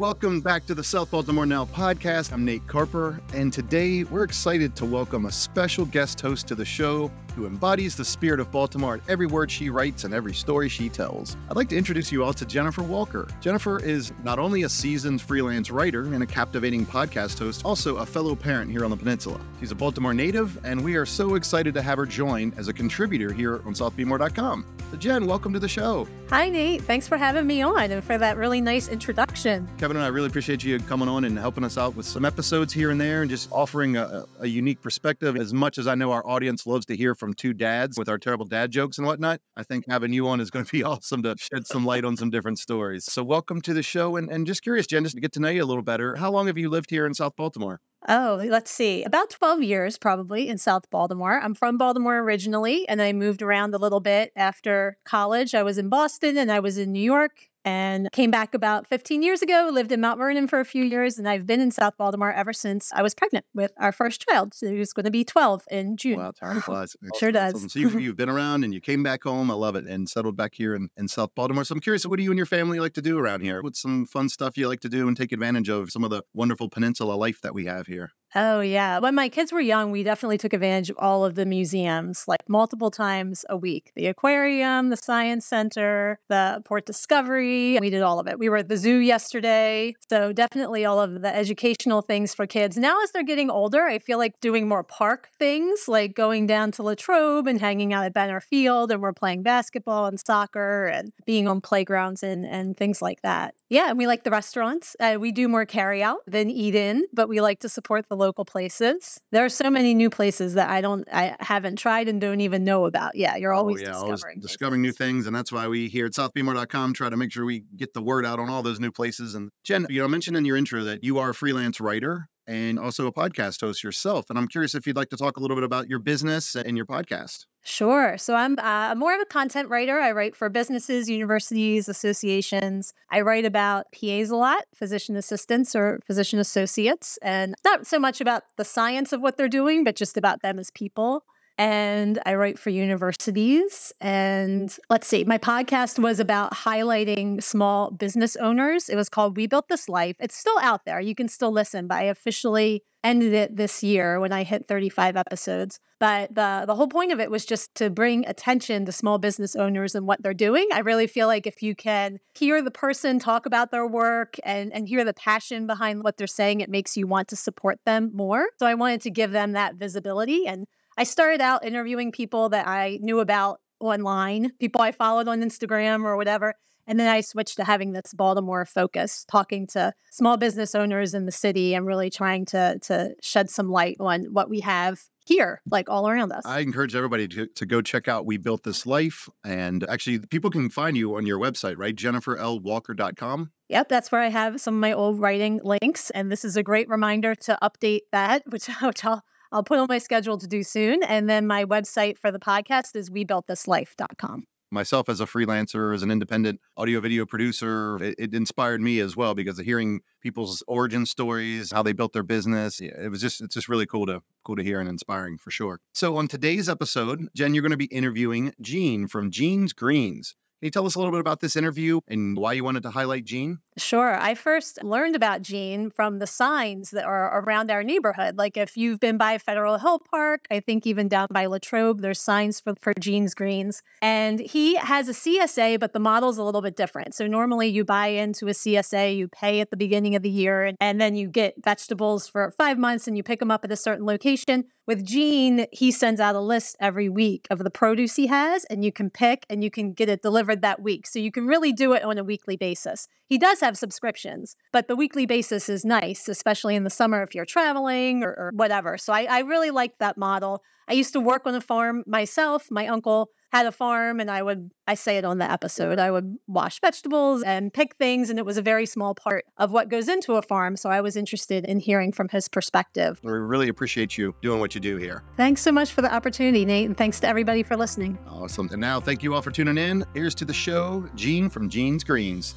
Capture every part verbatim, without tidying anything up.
welcome back to the South Baltimore Now podcast. I'm Nate Carper, and today we're excited to welcome a special guest host to the show who embodies the spirit of Baltimore in every word she writes and every story she tells. I'd like to introduce you all to Jennifer Walker. Jennifer is not only a seasoned freelance writer and a captivating podcast host, also a fellow parent here on the peninsula. She's a Baltimore native, and we are so excited to have her join as a contributor here on south b more dot com. So Jen, welcome to the show. Hi, Nate. Thanks for having me on and for that really nice introduction. Kevin and I really appreciate you coming on and helping us out with some episodes here and there and just offering a, a unique perspective. As much as I know our audience loves to hear from two dads with our terrible dad jokes and whatnot, I think having you on is going to be awesome to shed some light on some different stories. So welcome to the show. And, and just curious, Jen, just to get to know you a little better, how long have you lived here in South Baltimore? Oh, let's see. About twelve years probably in South Baltimore. I'm from Baltimore originally, and I moved around a little bit after college. I was in Boston and I was in New York and came back about fifteen years ago, lived in Mount Vernon for a few years, and I've been in South Baltimore ever since I was pregnant with our first child. So who's going to be twelve in June. Wow, time flies. Sure does. Awesome. So you've, you've been around and you came back home. I love it. And settled back here in, in South Baltimore. So I'm curious, what do you and your family like to do around here? What's some fun stuff you like to do and take advantage of some of the wonderful peninsula life that we have here? Oh, yeah. When my kids were young, we definitely took advantage of all of the museums, like multiple times a week. The aquarium, the science center, the Port Discovery. We did all of it. We were at the zoo yesterday. So definitely all of the educational things for kids. Now, as they're getting older, I feel like doing more park things, like going down to Latrobe and hanging out at Banner Field, and we're playing basketball and soccer and being on playgrounds and, and things like that. Yeah, and we like the restaurants. Uh, we do more carry out than eat in, but we like to support the local places. There are so many new places that I don't, I haven't tried and don't even know about. Yeah, you're always oh, yeah, discovering always discovering new things, and that's why we here at south b more dot com try to make sure we get the word out on all those new places. And Jen, you know, I mentioned in your intro that you are a freelance writer and also a podcast host yourself. And I'm curious if you'd like to talk a little bit about your business and your podcast. Sure. So I'm uh, more of a content writer. I write for businesses, universities, associations. I write about P As a lot, physician assistants or physician associates, and not so much about the science of what they're doing, but just about them as people. And I write for universities. And let's see, my podcast was about highlighting small business owners. It was called We Built This Life. It's still out there. You can still listen, but I officially ended it this year when I hit thirty-five episodes. But the, the whole point of it was just to bring attention to small business owners and what they're doing. I really feel like if you can hear the person talk about their work and, and hear the passion behind what they're saying, it makes you want to support them more. So I wanted to give them that visibility. And I started out interviewing people that I knew about online, people I followed on Instagram or whatever. And then I switched to having this Baltimore focus, talking to small business owners in the city and really trying to, to shed some light on what we have here, like all around us. I encourage everybody to, to go check out We Built This Life. And actually, people can find you on your website, right? jennifer l walker dot com. Yep, that's where I have some of my old writing links. And this is a great reminder to update that, which, which I'll I'll put on my schedule to do soon. And then my website for the podcast is we built this life dot com. Myself as a freelancer, as an independent audio video producer, it, it inspired me as well because of hearing people's origin stories, how they built their business. It was just, it's just really cool to cool to hear and inspiring for sure. So on today's episode, Jen, you're going to be interviewing Jean from Jean's Greens. Can you tell us a little bit about this interview and why you wanted to highlight Jean? Sure. I first learned about Jean from the signs that are around our neighborhood. Like if you've been by Federal Hill Park, I think even down by Latrobe, there's signs for, for Jean's Greens. And he has a C S A, but the model's a little bit different. So normally you buy into a C S A, you pay at the beginning of the year, and, and then you get vegetables for five months and you pick them up at a certain location. With Jean, he sends out a list every week of the produce he has, and you can pick and you can get it delivered that week. So you can really do it on a weekly basis. He does have subscriptions, but the weekly basis is nice, especially in the summer if you're traveling or, or whatever. So I, I really like that model. I used to work on a farm myself. My uncle had a farm, and I would, I say it on the episode, I would wash vegetables and pick things, and it was a very small part of what goes into a farm. So I was interested in hearing from his perspective. We really appreciate you doing what you do here. Thanks so much for the opportunity, Nate, and thanks to everybody for listening. Awesome. And now, thank you all for tuning in. Here's to the show, Jean from Jean's Greens.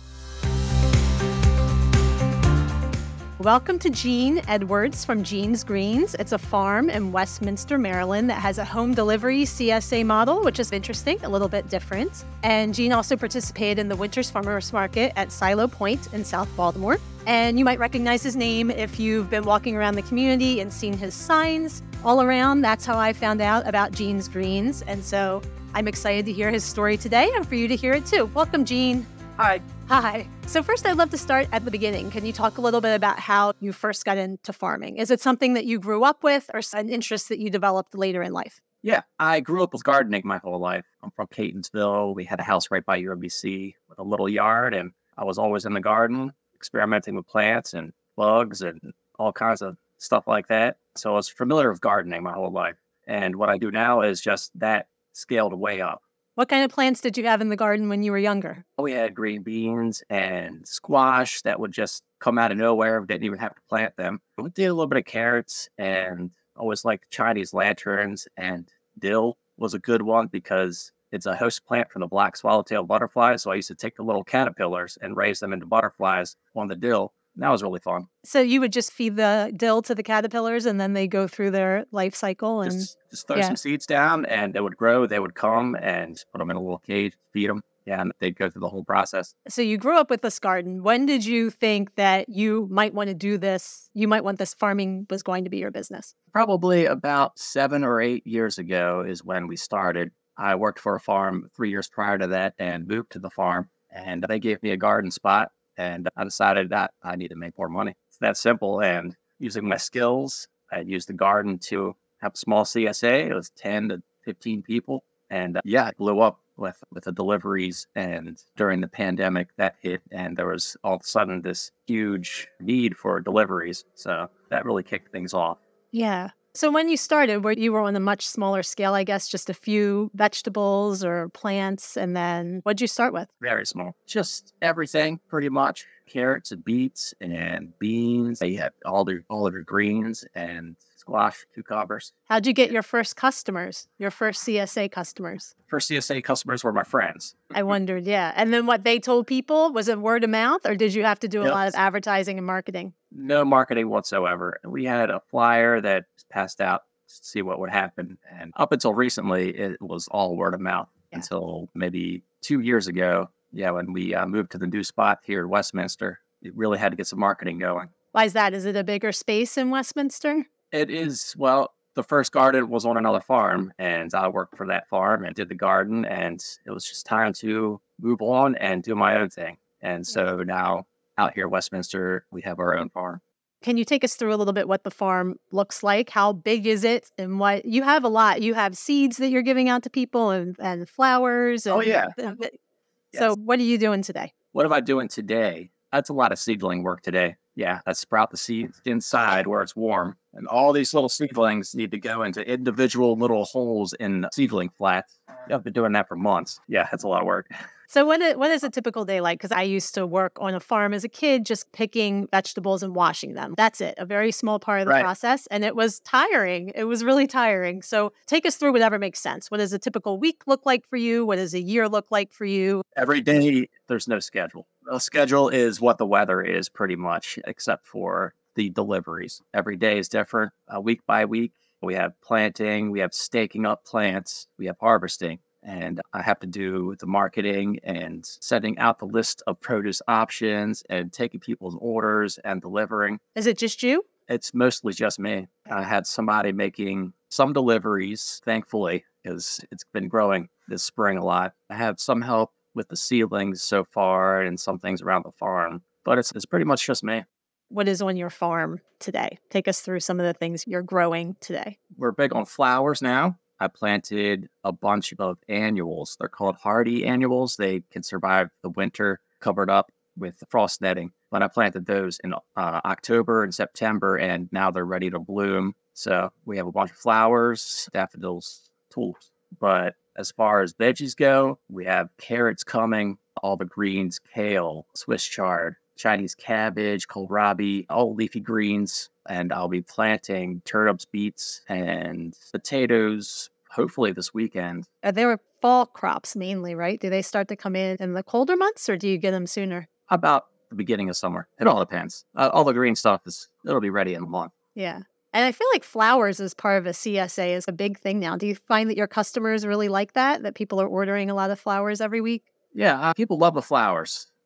Welcome to Jean Edwards from Jean's Greens. It's a farm in Westminster, Maryland that has a home delivery C S A model, which is interesting, a little bit different. And Jean also participated in the Winter's Farmers Market at Silo Point in South Baltimore. And you might recognize his name if you've been walking around the community and seen his signs all around. That's how I found out about Gene's Greens. And so I'm excited to hear his story today and for you to hear it too. Welcome, Gene. Hi. Hi. So first, I'd love to start at the beginning. Can you talk a little bit about how you first got into farming? Is it something that you grew up with or an interest that you developed later in life? Yeah, I grew up with gardening my whole life. I'm from Catonsville. We had a house right by U M B C with a little yard, and I was always in the garden, experimenting with plants and bugs and all kinds of stuff like that. So I was familiar with gardening my whole life. And what I do now is just that scaled way up. What kind of plants did you have in the garden when you were younger? We had green beans and squash that would just come out of nowhere. We didn't even have to plant them. We did a little bit of carrots, and always liked Chinese lanterns, and dill was a good one because it's a host plant from the black swallowtail butterfly. So I used to take the little caterpillars and raise them into butterflies on the dill. And that was really fun. So you would just feed the dill to the caterpillars and then they go through their life cycle and Just, just throw yeah. some seeds down and they would grow. They would come and put them in a little cage, feed them. Yeah, and they'd go through the whole process. So you grew up with this garden. When did you think that you might want to do this? You might want this farming was going to be your business? Probably about seven or eight years ago is when we started. I worked for a farm three years prior to that and moved to the farm. And they gave me a garden spot. And I decided that I need to make more money. It's that simple. And using my skills, I used the garden to have a small C S A. It was ten to fifteen people. And uh, yeah, it blew up with, with the deliveries. And during the pandemic, that hit. And there was all of a sudden this huge need for deliveries. So that really kicked things off. Yeah. So when you started, where you were on a much smaller scale, I guess, just a few vegetables or plants, and then what'd you start with? Very small. Just everything, pretty much. Carrots and beets and beans. They had all their all of your greens and squash, cucumbers. How'd you get your first customers, your first C S A customers? First C S A customers were my friends. I wondered, yeah. And then what they told people, was it word of mouth, or did you have to do a Yep. lot of advertising and marketing? No marketing whatsoever. We had a flyer that was passed out to see what would happen. And up until recently, it was all word of mouth Yeah. until maybe two years ago. Yeah, when we uh, moved to the new spot here in Westminster, it really had to get some marketing going. Why is that? Is it a bigger space in Westminster? It is, well, the first garden was on another farm, and I worked for that farm and did the garden, and it was just time to move on and do my own thing. And so now out here in Westminster, we have our own farm. Can you take us through a little bit what the farm looks like? How big is it? And what you have a lot. You have seeds that you're giving out to people and, and flowers. And, Oh, yeah. So Yes. what are you doing today? What am I doing today? That's a lot of seedling work today. Yeah, I sprout the seeds inside where it's warm. And all these little seedlings need to go into individual little holes in seedling flats. Yeah, I've been doing that for months. Yeah, that's a lot of work. So what is, what is a typical day like? Because I used to work on a farm as a kid, just picking vegetables and washing them. That's it. A very small part of the Right. process. And it was tiring. It was really tiring. So take us through whatever makes sense. What does a typical week look like for you? What does a year look like for you? Every day, there's no schedule. The schedule is what the weather is pretty much, except for the deliveries. Every day is different, uh, week by week. We have planting, we have staking up plants, we have harvesting. And I have to do the marketing and setting out the list of produce options and taking people's orders and delivering. Is it just you? It's mostly just me. I had somebody making some deliveries, thankfully, because it's been growing this spring a lot. I have some help with the seedlings so far and some things around the farm, but it's, it's pretty much just me. What is on your farm today? Take us through some of the things you're growing today. We're big on flowers now. I planted a bunch of annuals. They're called hardy annuals. They can survive the winter covered up with frost netting. But I planted those in uh, October and September, and now they're ready to bloom. So we have a bunch of flowers, daffodils, tulips. But as far as veggies go, we have carrots coming, all the greens, kale, Swiss chard, Chinese cabbage, kohlrabi, all leafy greens. And I'll be planting turnips, beets, and potatoes, hopefully this weekend. Uh, they were fall crops mainly, right? Do they start to come in in the colder months or do you get them sooner? About the beginning of summer. It all depends. Uh, all the green stuff is, it'll be ready in a month. Yeah. And I feel like flowers as part of a C S A is a big thing now. Do you find that your customers really like that, that people are ordering a lot of flowers every week? Yeah, uh, people love the flowers.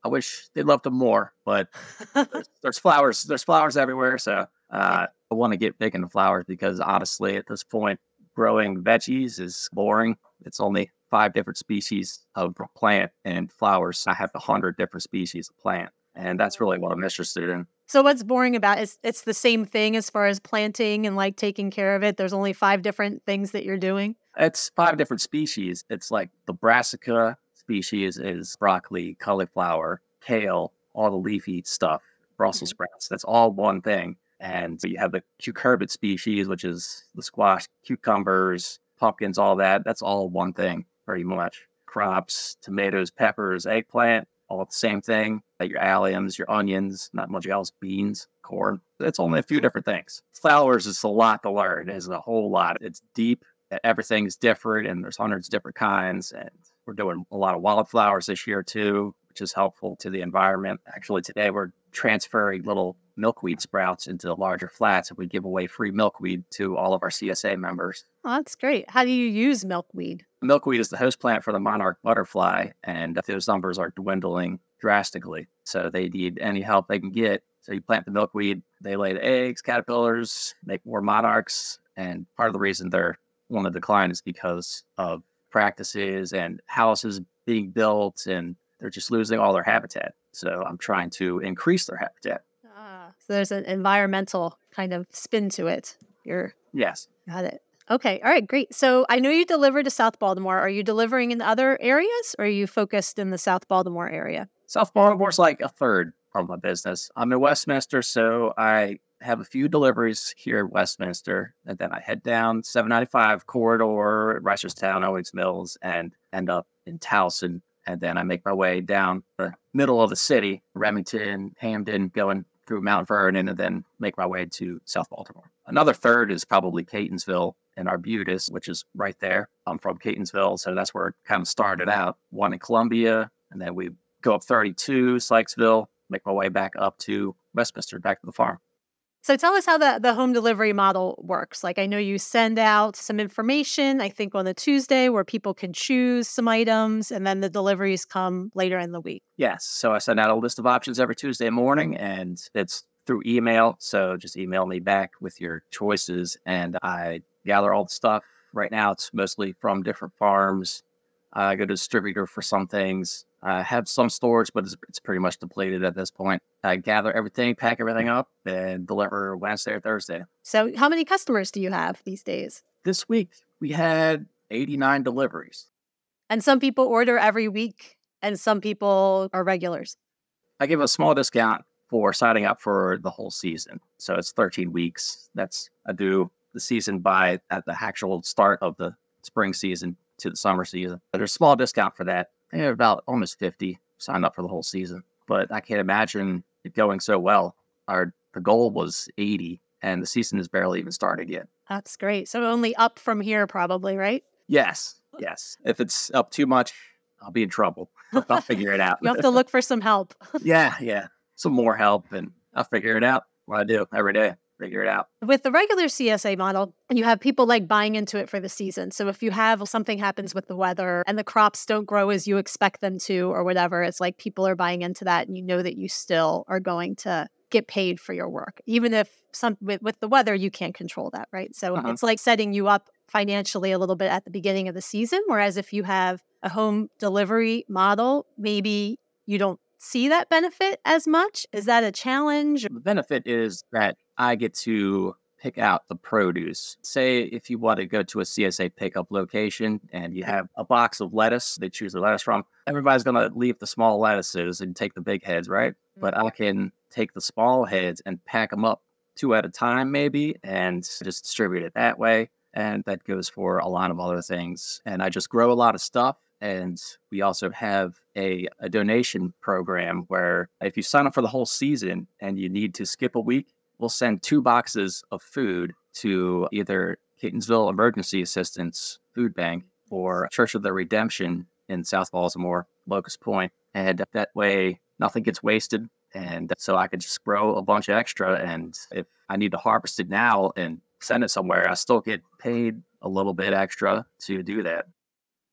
I wish they loved them more, but there's, there's flowers. There's flowers everywhere. So uh, I want to get big into flowers because honestly, at this point, growing veggies is boring. It's only five different species of plant, and flowers, I have a hundred different species of plant. And that's really what I'm interested in. So what's boring about it is it's the same thing as far as planting and like taking care of it. There's only five different things that you're doing. It's five different species. It's like the brassica species is broccoli, cauliflower, kale, all the leafy stuff, Brussels Mhm. sprouts. That's all one thing. And so you have the cucurbit species, which is the squash, cucumbers, pumpkins, all that. That's all one thing, pretty much. Crops, tomatoes, peppers, eggplant, all the same thing. Like your alliums, your onions, not much else, beans, corn. It's only a few different things. Flowers is a lot to learn. It's a whole lot. It's deep. Everything's different, and there's hundreds of different kinds. And we're doing a lot of wildflowers this year too, which is helpful to the environment. Actually, today we're transferring little milkweed sprouts into larger flats, and we give away free milkweed to all of our C S A members. Oh, that's great. How do you use milkweed? Milkweed is the host plant for the monarch butterfly, and those numbers are dwindling drastically. So they need any help they can get. So you plant the milkweed, they lay the eggs, caterpillars, make more monarchs. And part of the reason they're on the decline is because of practices and houses being built, and they're just losing all their habitat. So I'm trying to increase their habitat. Ah, so there's an environmental kind of spin to it. You're Yes. got it. Okay. All right. Great. So I know you deliver to South Baltimore. Are you delivering in other areas, or are you focused in the South Baltimore area? South Baltimore's like a third of my business. I'm in Westminster, so I have a few deliveries here in Westminster, and then I head down seven ninety-five corridor, Reisterstown, Owings Mills, and end up in Towson. And then I make my way down the middle of the city, Remington, Hamden, going through Mount Vernon, and then make my way to South Baltimore. Another third is probably Catonsville and Arbutus, which is right there. I'm from Catonsville, so that's where it kind of started out. One in Columbia, and then we go up thirty-two, Sykesville, make my way back up to Westminster, back to the farm. So tell us how the, the home delivery model works. Like I know you send out some information, I think on a Tuesday where people can choose some items, and then the deliveries come later in the week. Yes. So I send out a list of options every Tuesday morning, and it's through email. So just email me back with your choices, and I gather all the stuff. Right now, it's mostly from different farms. I go to distributor for some things. I have some storage, but it's, it's pretty much depleted at this point. I gather everything, pack everything up, and deliver Wednesday or Thursday. So how many customers do you have these days? This week, we had eighty-nine deliveries. And some people order every week, and some people are regulars. I give a small discount for signing up for the whole season. So it's thirteen weeks. That's I do the season by at the actual start of the spring season to the summer season. But there's a small discount for that. I have about almost fifty signed up for the whole season. But I can't imagine it going so well. Our the goal was eighty, and the season is barely even started yet. That's great. So only up from here, probably, right? Yes, yes. If it's up too much, I'll be in trouble. I'll figure it out. You have to look for some help. yeah, yeah. Some more help, and I'll figure it out. What I do every day, figure it out. With the regular C S A model, you have people like buying into it for the season. So if you have something happens with the weather and the crops don't grow as you expect them to or whatever, it's like people are buying into that, and you know that you still are going to get paid for your work. Even if some with, with the weather, you can't control that, right? So Uh-huh. it's like setting you up financially a little bit at the beginning of the season. Whereas if you have a home delivery model, maybe you don't see that benefit as much. Is that a challenge? The benefit is that I get to pick out the produce. Say if you want to go to a C S A pickup location and you have a box of lettuce, they choose the lettuce from, everybody's going to leave the small lettuces and take the big heads, right? But I can take the small heads and pack them up two at a time maybe and just distribute it that way. And that goes for a lot of other things. And I just grow a lot of stuff. And we also have a, a donation program where if you sign up for the whole season and you need to skip a week, we'll send two boxes of food to either Catonsville Emergency Assistance Food Bank or Church of the Redemption in South Baltimore, Locust Point. And that way, nothing gets wasted. And so I could just grow a bunch of extra. And if I need to harvest it now and send it somewhere, I still get paid a little bit extra to do that.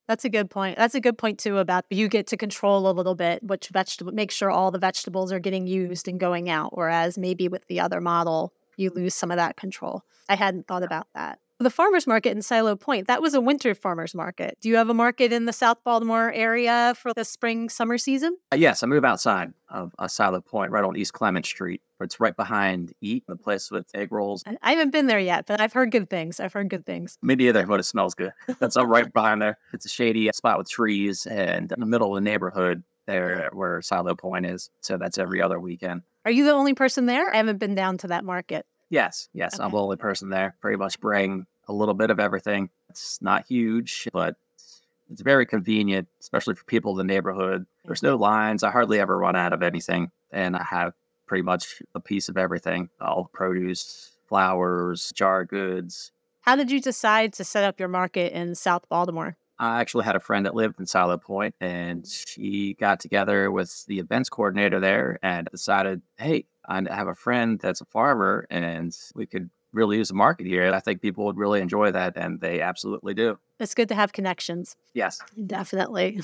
That's a good point. That's a good point too about you get to control a little bit which vegetable, make sure all the vegetables are getting used and going out. Whereas maybe with the other model, you lose some of that control. I hadn't thought about that. The farmer's market in Silo Point, that was a winter farmer's market. Do you have a market in the South Baltimore area for the spring, summer season? Uh, yes, I move outside of uh, Silo Point, right on East Clement Street. It's right behind Eat, the place with egg rolls. I I haven't been there yet, but I've heard good things. I've heard good things. Me neither, but it smells good. That's uh, right behind there. It's a shady spot with trees and in the middle of the neighborhood there where Silo Point is. So that's every other weekend. Are you the only person there? I haven't been down to that market. Yes, yes, Okay. I'm the only person there. Pretty much bring a little bit of everything. It's not huge, but it's very convenient, especially for people in the neighborhood. There's no lines. I hardly ever run out of anything. And I have pretty much a piece of everything. All produce, flowers, jar goods. How did you decide to set up your market in South Baltimore? I actually had a friend that lived in Silo Point, and she got together with the events coordinator there and decided, hey, I have a friend that's a farmer, and we could really use the market here. I think people would really enjoy that, and they absolutely do. It's good to have connections. Yes. Definitely.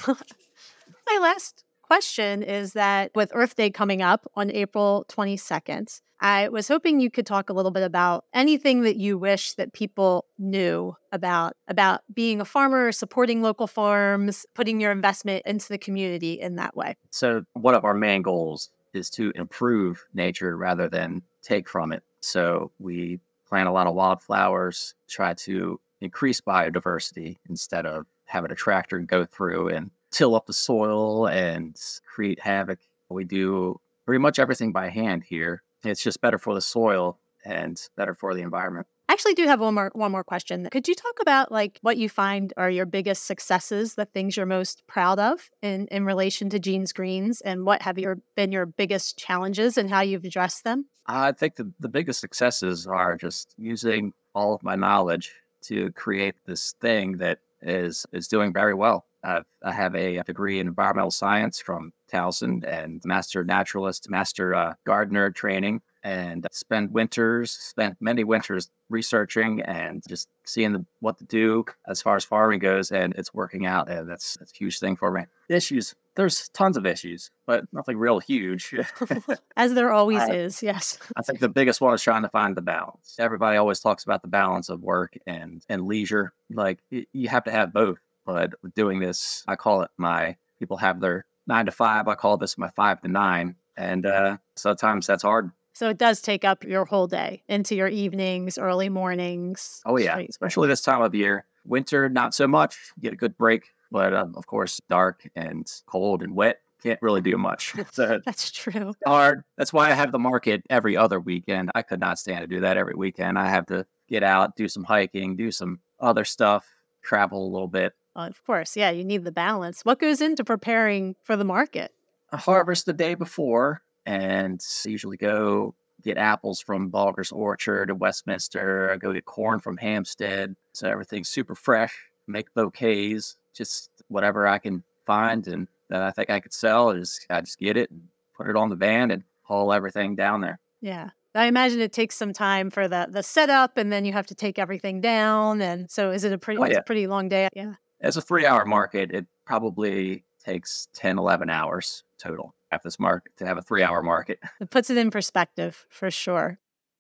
My last question is that with Earth Day coming up on April twenty-second, I was hoping you could talk a little bit about anything that you wish that people knew about about being a farmer, supporting local farms, putting your investment into the community in that way. So one of our main goals is to improve nature rather than take from it. So we plant a lot of wildflowers, try to increase biodiversity instead of having a tractor go through and till up the soil and create havoc. We do pretty much everything by hand here. It's just better for the soil and better for the environment. I actually do have one more one more question. Could you talk about like what you find are your biggest successes, the things you're most proud of in, in relation to Jeans Greens, and what have your been your biggest challenges and how you've addressed them? I think the, the biggest successes are just using all of my knowledge to create this thing that is is doing very well. I've, I have a degree in environmental science from Towson and master naturalist, master uh, gardener training, and spend winters, spent many winters researching and just seeing the, what to do as far as farming goes, and it's working out, and that's, that's a huge thing for me. Issues, there's tons of issues, but nothing real huge. As there always I- is, yes. I think the biggest one is trying to find the balance. Everybody always talks about the balance of work and, and leisure. Like, y- you have to have both. But with doing this, I call it my, people have their nine to five. I call this my five to nine. And uh, sometimes that's hard. So it does take up your whole day into your evenings, early mornings. Oh, yeah. straight. Especially this time of year. Winter, not so much. You get a good break. But um, of course, dark and cold and wet. Can't really do much. So That's true. hard. That's why I have the market every other weekend. I could not stand to do that every weekend. I have to get out, do some hiking, do some other stuff, travel a little bit. Well, of course, yeah, you need the balance. What goes into preparing for the market? I harvest the day before and usually go get apples from Balger's Orchard in Westminster. I go get corn from Hampstead. So everything's super fresh. Make bouquets, just whatever I can find and that I think I could sell. Is I just get it and put it on the van and haul everything down there. Yeah. I imagine it takes some time for the, the setup, and then you have to take everything down. And so is it a pretty, Oh, it's yeah. a pretty long day? Yeah. As a three-hour market, it probably takes ten, eleven hours total at this market to have a three-hour market. It puts it in perspective for sure.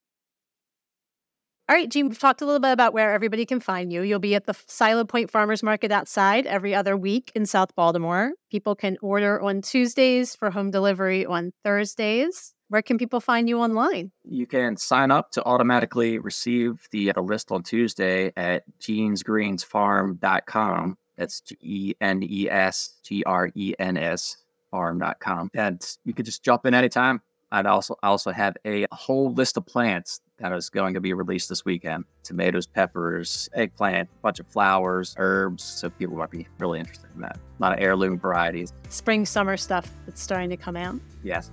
All right, Jean, we've talked a little bit about where everybody can find you. You'll be at the Silo Point Farmers Market outside every other week in South Baltimore. People can order on Tuesdays for home delivery on Thursdays. Where can people find you online? You can sign up to automatically receive the, uh, list on Tuesday at jeans greens farm dot com. That's G E N E S G R E N S farm dot com. And you could just jump in anytime. I'd also I also have a whole list of plants that is going to be released this weekend. Tomatoes, peppers, eggplant, a bunch of flowers, herbs. So people might be really interested in that. A lot of heirloom varieties. Spring, summer stuff that's starting to come out. Yes.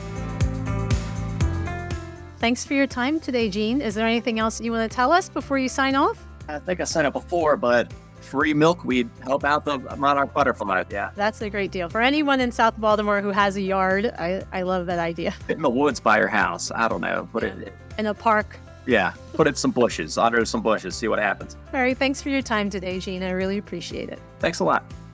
Thanks for your time today, Jean. Is there anything else you want to tell us before you sign off? I think I said it before, but free milkweed help out the monarch butterfly. Yeah. That's a great deal. For anyone in South Baltimore who has a yard, I, I love that idea. In the woods by your house. I don't know. But it, In a park. Yeah, put in some bushes, under some bushes, see what happens. All right. Thanks for your time today, Gene. I really appreciate it. Thanks a lot.